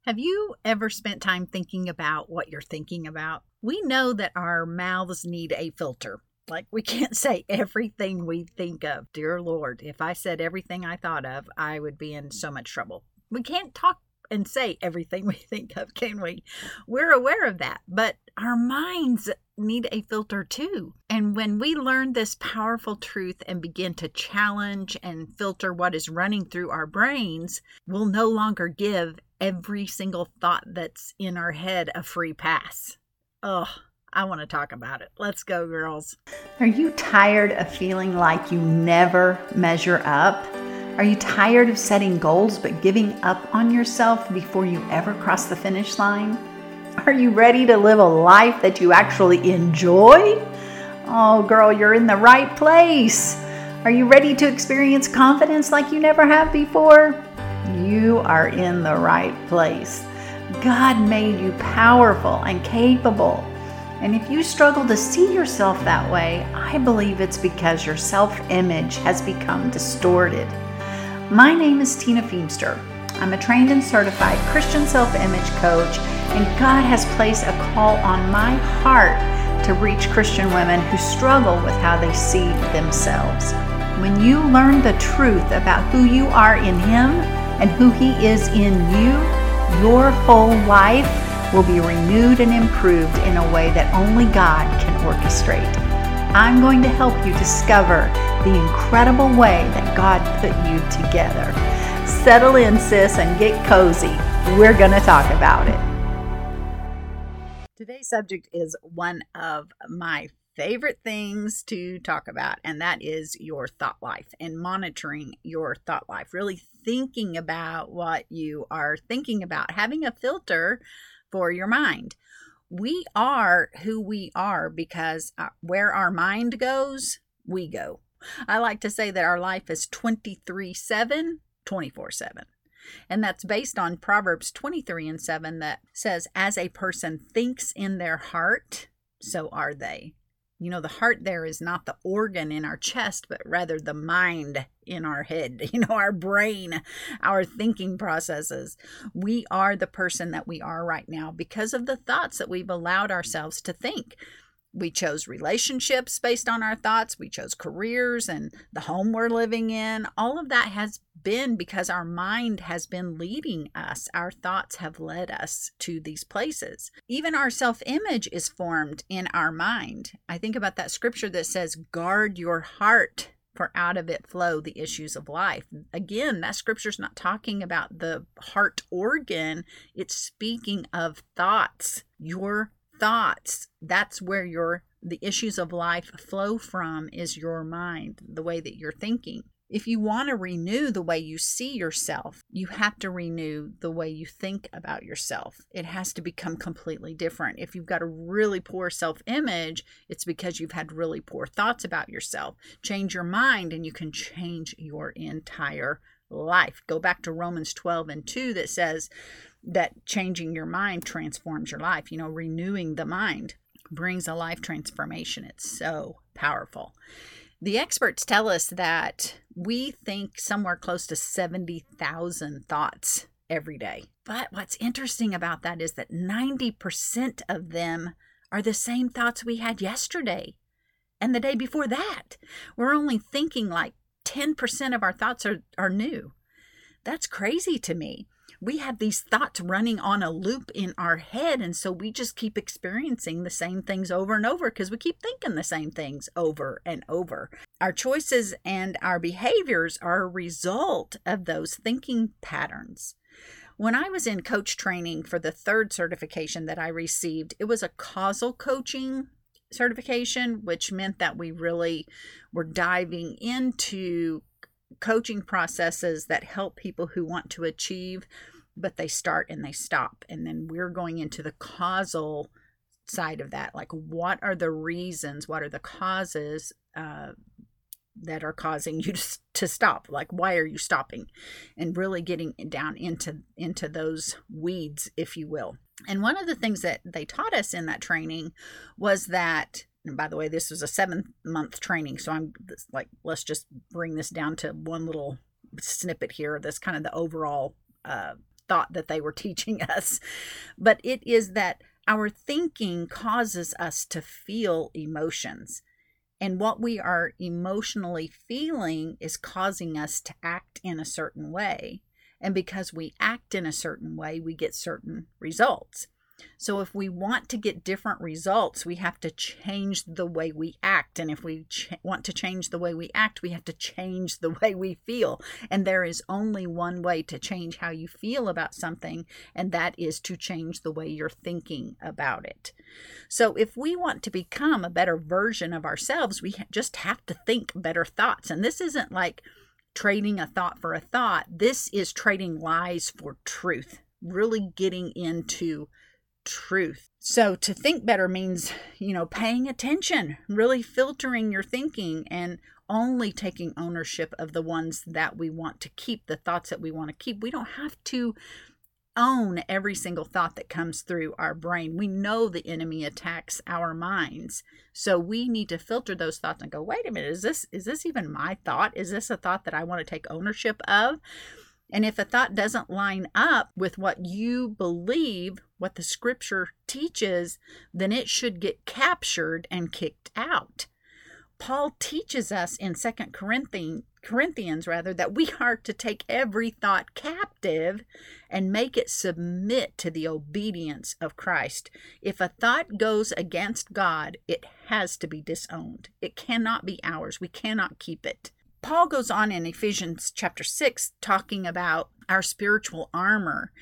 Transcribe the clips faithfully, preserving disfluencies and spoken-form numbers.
Have you ever spent time thinking about what you're thinking about? We know that our mouths need a filter. Like, we can't say everything we think of. Dear Lord, if I said everything I thought of, I would be in so much trouble. We can't talk and say everything we think of, can we? We're aware of that, but our minds need a filter too. And when we learn this powerful truth and begin to challenge and filter what is running through our brains, we'll no longer give every single thought that's in our head a free pass. Oh, I want to talk about it. Let's go, girls. Are you tired of feeling like you never measure up? Are you tired of setting goals but giving up on yourself before you ever cross the finish line? Are you ready to live a life that you actually enjoy? Oh, girl, you're in the right place. Are you ready to experience confidence like you never have before? You are in the right place. God made you powerful and capable. And if you struggle to see yourself that way, I believe it's because your self-image has become distorted. My name is Tina Feemster. I'm a trained and certified Christian self-image coach, and God has placed a call on my heart to reach Christian women who struggle with how they see themselves. When you learn the truth about who you are in Him and who He is in you, your whole life will be renewed and improved in a way that only God can orchestrate. I'm going to help you discover the incredible way that God put you together. Settle in, sis, and get cozy. We're going to talk about it. Today's subject is one of my favorite things to talk about, and that is your thought life and monitoring your thought life. Really thinking about what you are thinking about, having a filter for your mind. We are who we are because uh, where our mind goes, we go. I like to say that our life is twenty-three seven, twenty-four seven. And that's based on Proverbs twenty-three and seven that says, as a person thinks in their heart, so are they. You know, the heart there is not the organ in our chest, but rather the mind in our head, you know, our brain, our thinking processes. We are the person that we are right now because of the thoughts that we've allowed ourselves to think. We chose relationships based on our thoughts. We chose careers and the home we're living in. All of that has been because our mind has been leading us. Our thoughts have led us to these places. Even our self-image is formed in our mind. I think about that scripture that says, guard your heart, for out of it flow the issues of life. Again, that scripture's not talking about the heart organ. It's speaking of thoughts. Your thoughts, that's where your the issues of life flow from, is your mind, the way that you're thinking. If you want to renew the way you see yourself, you have to renew the way you think about yourself. It has to become completely different. If you've got a really poor self-image, it's because you've had really poor thoughts about yourself. Change your mind and you can change your entire life. Go back to Romans twelve and two that says that changing your mind transforms your life. You know, renewing the mind brings a life transformation. It's so powerful. The experts tell us that we think somewhere close to seventy thousand thoughts every day. But what's interesting about that is that ninety percent of them are the same thoughts we had yesterday and the day before that. We're only thinking like ten percent of our thoughts are, are new. That's crazy to me. We have these thoughts running on a loop in our head, and so we just keep experiencing the same things over and over because we keep thinking the same things over and over. Our choices and our behaviors are a result of those thinking patterns. When I was in coach training for the third certification that I received, it was a causal coaching certification, which meant that we really were diving into coaching processes that help people who want to achieve, but they start and they stop. And then we're going into the causal side of that. Like, what are the reasons? What are the causes uh, that are causing you to, to stop? Like, why are you stopping? And really getting down into, into those weeds, if you will. And one of the things that they taught us in that training was that, and by the way, this was a seven month training. So I'm like, let's just bring this down to one little snippet here. That's kind of the overall uh, thought that they were teaching us. But it is that our thinking causes us to feel emotions. And what we are emotionally feeling is causing us to act in a certain way. And because we act in a certain way, we get certain results. So if we want to get different results, we have to change the way we act. And if we ch- want to change the way we act, we have to change the way we feel. And there is only one way to change how you feel about something, and that is to change the way you're thinking about it. So if we want to become a better version of ourselves, we ha- just have to think better thoughts. And this isn't like trading a thought for a thought. This is trading lies for truth, really getting into truth. So to think better means, you know, paying attention, really filtering your thinking, and only taking ownership of the ones that we want to keep, the thoughts that we want to keep. We don't have to own every single thought that comes through our brain. We know the enemy attacks our minds. So we need to filter those thoughts and go, wait a minute, is this is this even my thought? Is this a thought that I want to take ownership of? And if a thought doesn't line up with what you believe, what the scripture teaches, then it should get captured and kicked out. Paul teaches us in Second Corinthians, Corinthians rather, that we are to take every thought captive and make it submit to the obedience of Christ. If a thought goes against God, it has to be disowned. It cannot be ours. We cannot keep it. Paul goes on in Ephesians chapter six talking about our spiritual armor.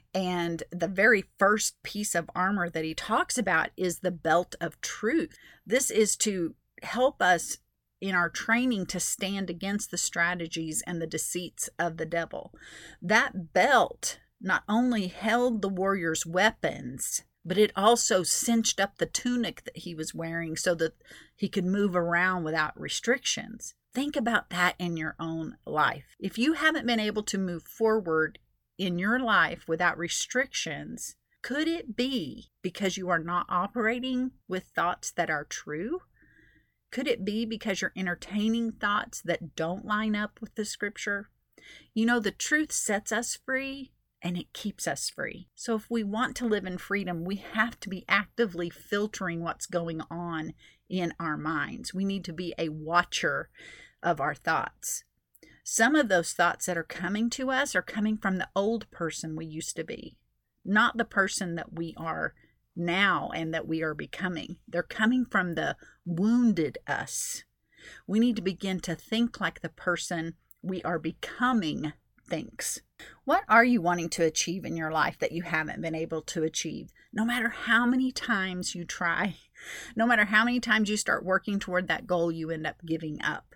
And the very first piece of armor that he talks about is the belt of truth. This is to help us in our training to stand against the strategies and the deceits of the devil. That belt not only held the warrior's weapons, but it also cinched up the tunic that he was wearing so that he could move around without restrictions. Think about that in your own life. If you haven't been able to move forward in your life without restrictions, could it be because you are not operating with thoughts that are true? Could it be because you're entertaining thoughts that don't line up with the scripture? You know, the truth sets us free and it keeps us free. So if we want to live in freedom, we have to be actively filtering what's going on in our minds. We need to be a watcher of our thoughts. Some of those thoughts that are coming to us are coming from the old person we used to be, not the person that we are now and that we are becoming. They're coming from the wounded us. We need to begin to think like the person we are becoming thinks. What are you wanting to achieve in your life that you haven't been able to achieve? No matter how many times you try, no matter how many times you start working toward that goal, you end up giving up.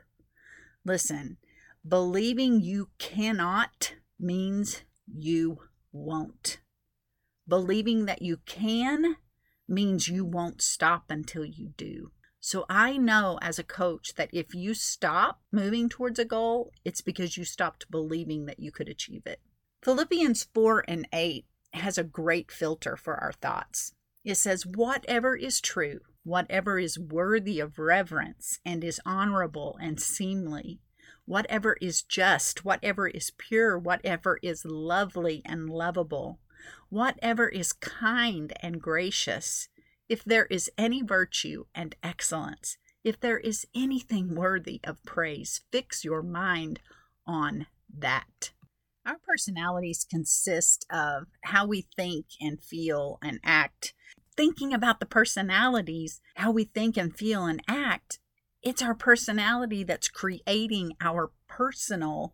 Listen, believing you cannot means you won't. Believing that you can means you won't stop until you do. So I know as a coach that if you stop moving towards a goal, it's because you stopped believing that you could achieve it. Philippians four and eight has a great filter for our thoughts. It says, whatever is true, whatever is worthy of reverence and is honorable and seemly, whatever is just, whatever is pure, whatever is lovely and lovable, whatever is kind and gracious, if there is any virtue and excellence, if there is anything worthy of praise, fix your mind on that. Our personalities consist of how we think and feel and act. Thinking about the personalities, how we think and feel and act, it's our personality that's creating our personal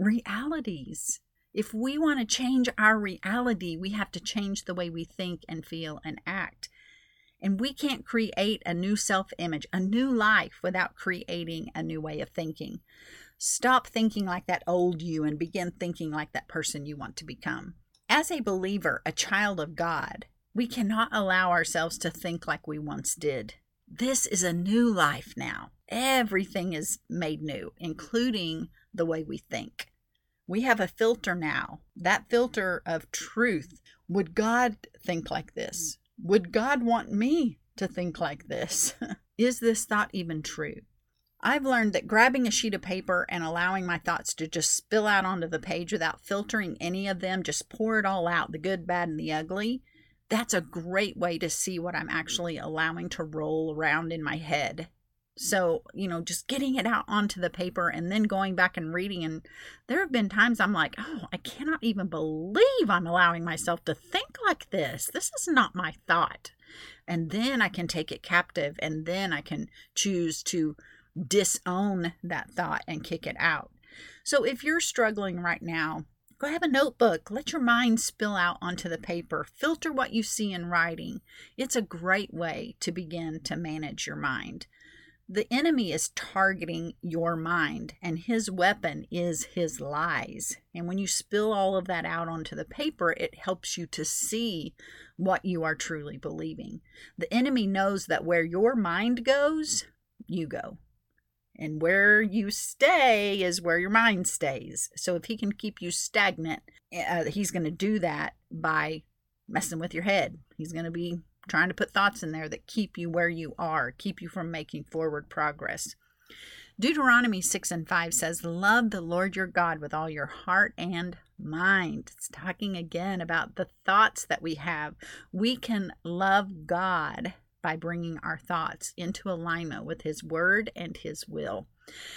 realities. If we want to change our reality, we have to change the way we think and feel and act. And we can't create a new self-image, a new life, without creating a new way of thinking. Stop thinking like that old you and begin thinking like that person you want to become. As a believer, a child of God, we cannot allow ourselves to think like we once did. This is a new life now. Everything is made new, including the way we think. We have a filter now. That filter of truth. Would God think like this? Would God want me to think like this? Is this thought even true? I've learned that grabbing a sheet of paper and allowing my thoughts to just spill out onto the page without filtering any of them, just pour it all out, the good, bad, and the ugly, that's a great way to see what I'm actually allowing to roll around in my head. So, you know, just getting it out onto the paper and then going back and reading. And there have been times I'm like, oh, I cannot even believe I'm allowing myself to think like this. This is not my thought. And then I can take it captive, and then I can choose to disown that thought and kick it out. So if you're struggling right now, go have a notebook. Let your mind spill out onto the paper. Filter what you see in writing. It's a great way to begin to manage your mind. The enemy is targeting your mind, and his weapon is his lies. And when you spill all of that out onto the paper, it helps you to see what you are truly believing. The enemy knows that where your mind goes, you go. And where you stay is where your mind stays. So if he can keep you stagnant, uh, he's going to do that by messing with your head. He's going to be trying to put thoughts in there that keep you where you are, keep you from making forward progress. Deuteronomy six and five says, love the Lord your God with all your heart and mind. It's talking again about the thoughts that we have. We can love God by bringing our thoughts into alignment with his word and his will.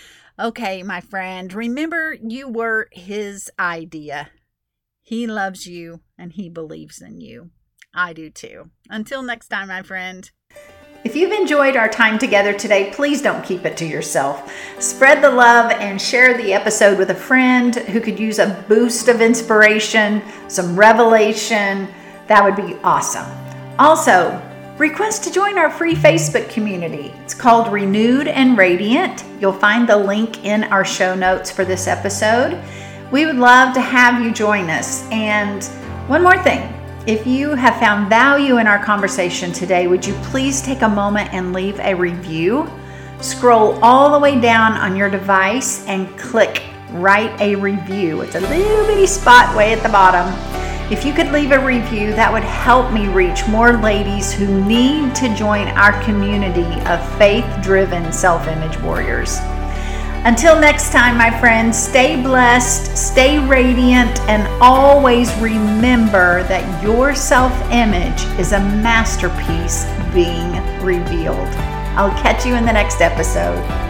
Okay, my friend, remember you were his idea. He loves you and he believes in you. I do too. Until next time, my friend. If you've enjoyed our time together today, please don't keep it to yourself. Spread the love and share the episode with a friend who could use a boost of inspiration, some revelation. That would be awesome. Also, request to join our free Facebook community. It's called Renewed and Radiant. You'll find the link in our show notes for this episode. We would love to have you join us. And one more thing. If you have found value in our conversation today, would you please take a moment and leave a review? Scroll all the way down on your device and click Write a Review. It's a little bitty spot way at the bottom. If you could leave a review, that would help me reach more ladies who need to join our community of faith-driven self-image warriors. Until next time, my friends, stay blessed, stay radiant, and always remember that your self-image is a masterpiece being revealed. I'll catch you in the next episode.